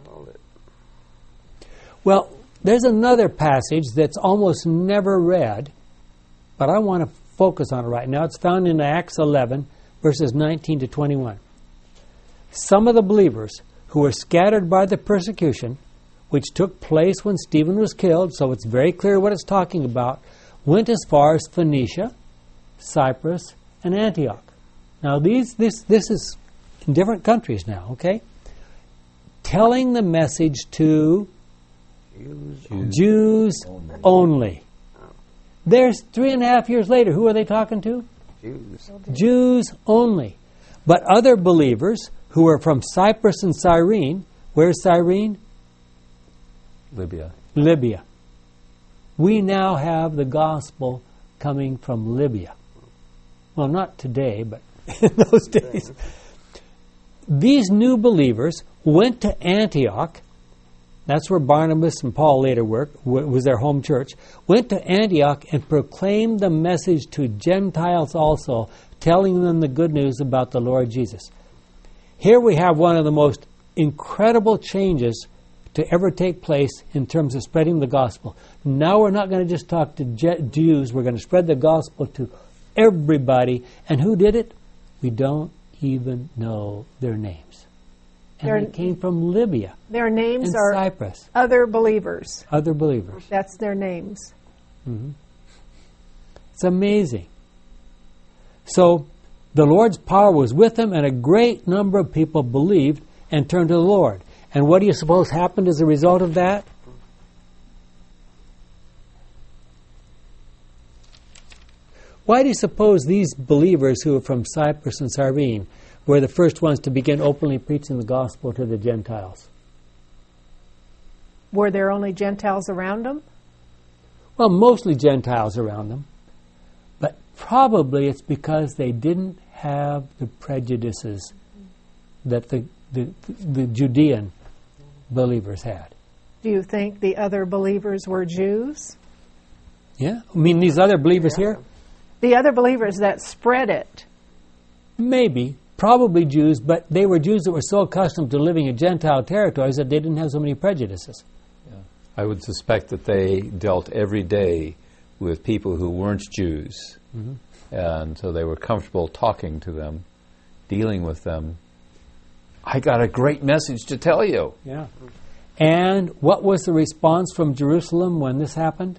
Well, there's another passage that's almost never read, but I want to focus on it right now. It's found in Acts eleven, verses nineteen to twenty-one. Some of the believers who were scattered by the persecution, which took place when Stephen was killed, so it's very clear what it's talking about, went as far as Phoenicia, Cyprus, and Antioch. Now, these this this is in different countries now, okay? Telling the message to Jews, Jews only. only. There's three and a half years later, who are they talking to? Jews. Jews only. But other believers who are from Cyprus and Cyrene, where's Cyrene? Libya. Libya. We now have the gospel coming from Libya. Well, not today, but in those days. These new believers went to Antioch. That's where Barnabas and Paul later worked, was their home church. Went to Antioch and proclaimed the message to Gentiles also, telling them the good news about the Lord Jesus. Here we have one of the most incredible changes to ever take place in terms of spreading the gospel. Now we're not going to just talk to Je- Jews, we're going to spread the gospel to everybody. And who did it? We don't even know their names. And Their- they came from Libya Their names and are Cyprus, other believers. other believers. That's their names. It's amazing. So the Lord's power was with them, and a great number of people believed and turned to the Lord. And what do you suppose happened as a result of that? Why do you suppose these believers who are from Cyprus and Cyrene were the first ones to begin openly preaching the gospel to the Gentiles? Were there only Gentiles around them? Well, mostly Gentiles around them. But probably it's because they didn't have the prejudices that the, the, the Judean believers had. Do you think the other believers were Jews? Yeah? I mean, these other believers here? The other believers that spread it. Maybe. Probably Jews, but they were Jews that were so accustomed to living in Gentile territories that they didn't have so many prejudices. Yeah. I would suspect that they dealt every day with people who weren't Jews. Mm-hmm. And so they were comfortable talking to them, dealing with them. I got a great message to tell you. Yeah. And what was the response from Jerusalem when this happened?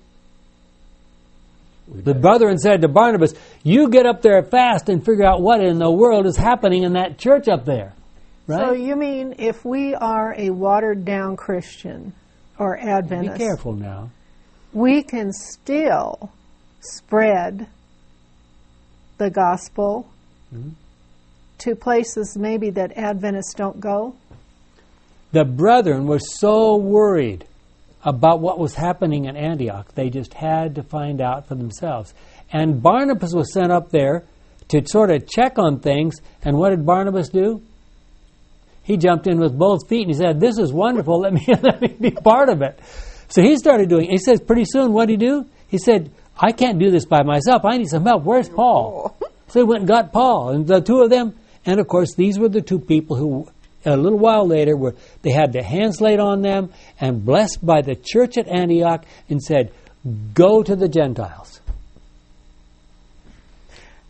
The brethren said to Barnabas, "You get up there fast and figure out what in the world is happening in that church up there." Right? So you mean if we are a watered-down Christian or Adventist, be careful now. we can still spread the gospel mm-hmm. to places maybe that Adventists don't go? The brethren were so worried about what was happening in Antioch, they just had to find out for themselves. And Barnabas was sent up there to sort of check on things, and what did Barnabas do? He jumped in with both feet and he said, "This is wonderful, let me, let me be part of it." So he started doing it. He says pretty soon, what did he do? He said, "I can't do this by myself, I need some help. Where's Paul?" So he went and got Paul, and the two of them, and of course these were the two people who a little while later, were they had their hands laid on them and blessed by the church at Antioch and said, "Go to the Gentiles."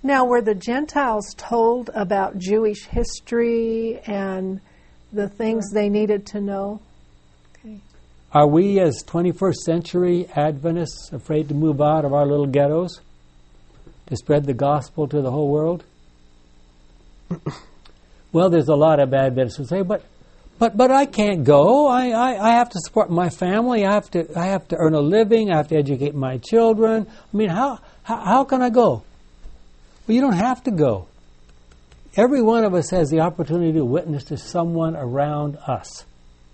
Now, were the Gentiles told about Jewish history and the things they needed to know? Okay. Are we, as twenty-first century Adventists, afraid to move out of our little ghettos to spread the gospel to the whole world? Well, there's a lot of Adventists who say, but but but I can't go. I, I, I have to support my family. I have to I have to earn a living. I have to educate my children. I mean, how how, how can I go? Well, you don't have to go. Every one of us has the opportunity to witness to someone around us.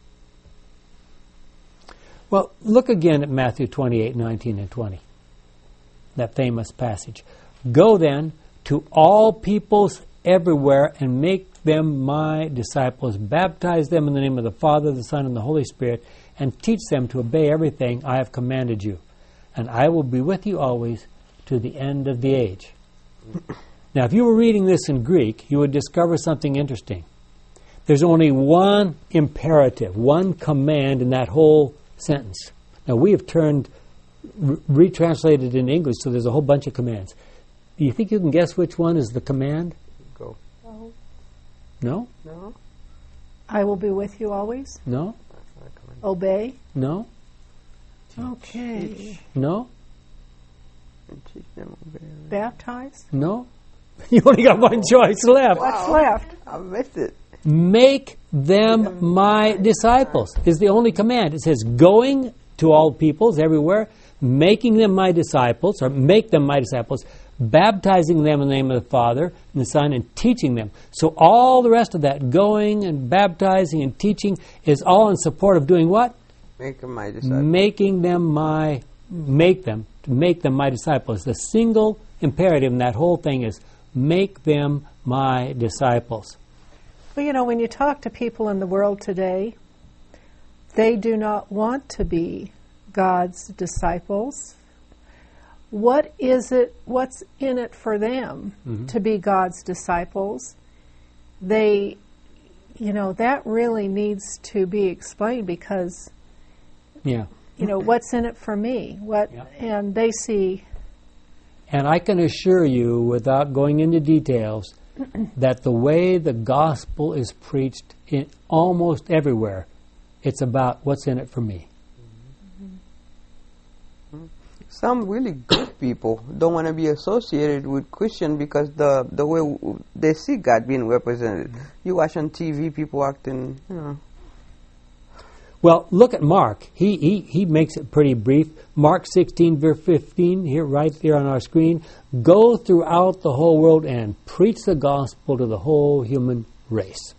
Well, look again at Matthew twenty-eight, nineteen, and twenty. That famous passage. Go then to all peoples everywhere and make them my disciples. Baptize them in the name of the Father, the Son, and the Holy Spirit, and teach them to obey everything I have commanded you. And I will be with you always to the end of the age. Now, if you were reading this in Greek, you would discover something interesting. There's only one imperative, one command in that whole sentence. Now, we have turned, re- retranslated in English, so there's a whole bunch of commands. Do you think you can guess which one is the command? Go. No. No? No. I will be with you always. No? Obey. No? Okay. No? And teach them obey. Baptize. No? You only got one choice left. What's left? I missed it. Make them my disciples is the only command. It says going to all peoples everywhere, making them my disciples, or make them my disciples, baptizing them in the name of the Father and the Son, and teaching them. So all the rest of that, going and baptizing and teaching, is all in support of doing what? Make them my disciples. Making them my, make them, to make them my disciples. The single imperative in that whole thing is make them my disciples. Well, you know, when you talk to people in the world today, they do not want to be God's disciples. What is it, what's in it for them mm-hmm. to be God's disciples? They, you know, that really needs to be explained because, yeah. you know, what's in it for me? What, yeah. And they see. And I can assure you, without going into details, that the way the gospel is preached in almost everywhere, it's about what's in it for me. Some really good people don't want to be associated with Christian because the the way w- they see God being represented. You watch on T V people acting, you know. Well, look at Mark. He he he makes it pretty brief. Mark sixteen, verse fifteen, here right there on our screen. Go throughout the whole world and preach the gospel to the whole human race.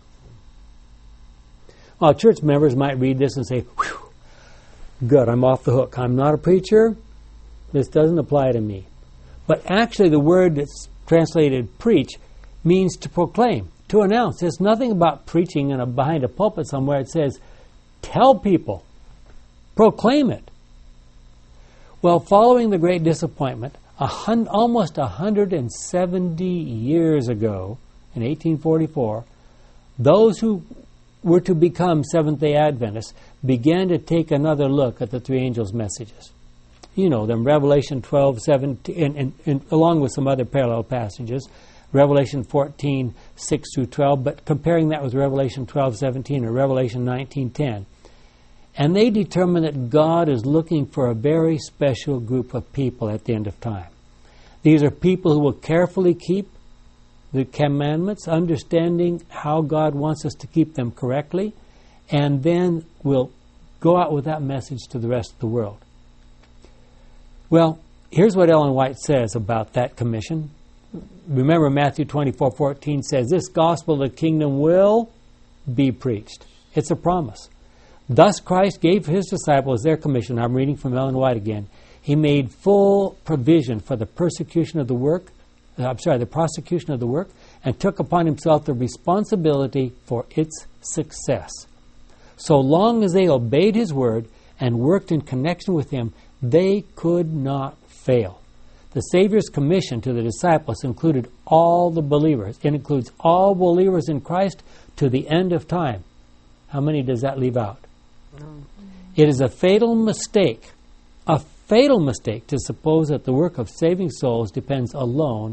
Well, church members might read this and say, whew, good, I'm off the hook. I'm not a preacher. This doesn't apply to me. But actually the word that's translated preach means to proclaim, to announce. There's nothing about preaching in a, behind a pulpit somewhere. It says, tell people, proclaim it. Well, following the Great Disappointment, a hun- almost one hundred seventy years ago, in eighteen forty-four, those who were to become Seventh-day Adventists began to take another look at the three angels' messages. You know them, Revelation twelve, seventeen, and, and, and along with some other parallel passages, Revelation fourteen, six through twelve, but comparing that with Revelation twelve, seventeen, or Revelation nineteen, ten. And they determine that God is looking for a very special group of people at the end of time. These are people who will carefully keep the commandments, understanding how God wants us to keep them correctly, and then will go out with that message to the rest of the world. Well, here's what Ellen White says about that commission. Remember, Matthew twenty-four fourteen says, this gospel of the kingdom will be preached. It's a promise. Thus Christ gave his disciples their commission. I'm reading from Ellen White again. He made full provision for the persecution of the work, uh, I'm sorry, the prosecution of the work, and took upon himself the responsibility for its success. So long as they obeyed his word and worked in connection with him, they could not fail. The Savior's commission to the disciples included all the believers. It includes all believers in Christ to the end of time. How many does that leave out? No. It is a fatal mistake, a fatal mistake to suppose that the work of saving souls depends alone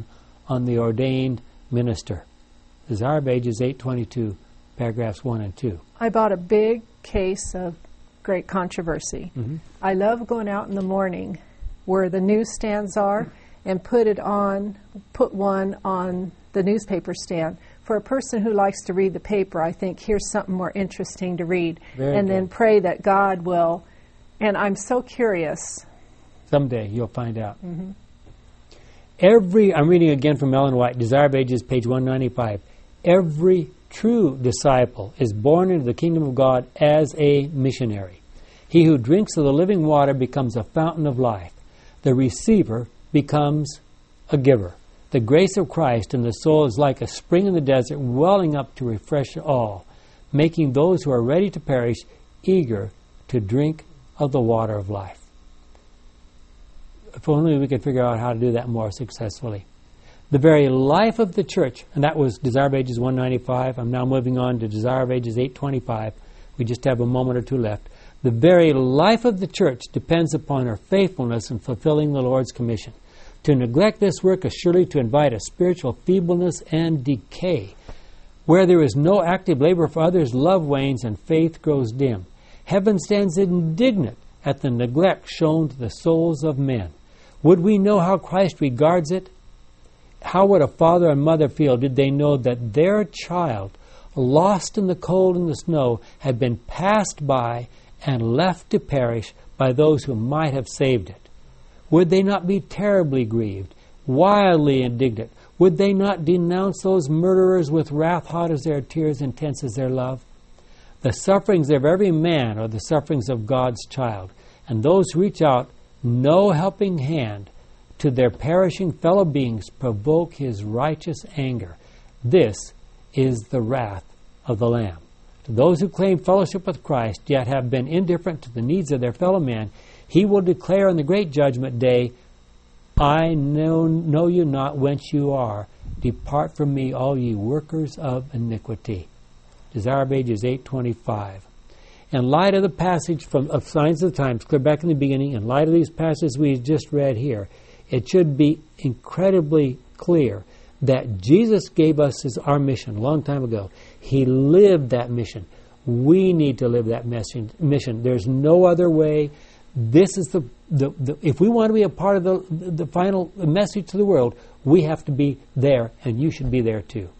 on the ordained minister. Desire of Ages eight twenty-two, paragraphs one and two. I bought a big case of Great Controversy. Mm-hmm. I love going out in the morning where the newsstands are and put it on, put one on the newspaper stand. For a person who likes to read the paper, I think here's something more interesting to read. Very and good. then pray that God will, and I'm so curious. Someday you'll find out. Mm-hmm. Every, I'm reading again from Ellen White, Desire of Ages, page one ninety-five. Every true disciple is born into the kingdom of God as a missionary. He who drinks of the living water becomes a fountain of life. The receiver becomes a giver. The grace of Christ in the soul is like a spring in the desert, welling up to refresh all, making those who are ready to perish eager to drink of the water of life. If only we could figure out how to do that more successfully. The very life of the church, and that was Desire of Ages one ninety-five. I'm now moving on to Desire of Ages eight twenty-five. We just have a moment or two left. The very life of the church depends upon her faithfulness in fulfilling the Lord's commission. To neglect this work is surely to invite a spiritual feebleness and decay. Where there is no active labor for others, love wanes and faith grows dim. Heaven stands indignant at the neglect shown to the souls of men. Would we know how Christ regards it? How would a father and mother feel did they know that their child, lost in the cold and the snow, had been passed by and left to perish by those who might have saved it? Would they not be terribly grieved, wildly indignant? Would they not denounce those murderers with wrath hot as their tears, intense as their love? The sufferings of every man are the sufferings of God's child, and those who reach out no helping hand to their perishing fellow beings provoke his righteous anger. This is the wrath of the Lamb. To those who claim fellowship with Christ, yet have been indifferent to the needs of their fellow man, he will declare on the great judgment day, I know, know you not whence you are. Depart from me, all ye workers of iniquity. Desire of Ages eight twenty-five. In light of the passage from of Signs of the Times, clear back in the beginning, in light of these passages we just read here, it should be incredibly clear that Jesus gave us his, our mission a long time ago. He lived that mission. We need to live that mission. mission. There's no other way. This is the, the, the if we want to be a part of the, the final message to the world, we have to be there, and you should be there too.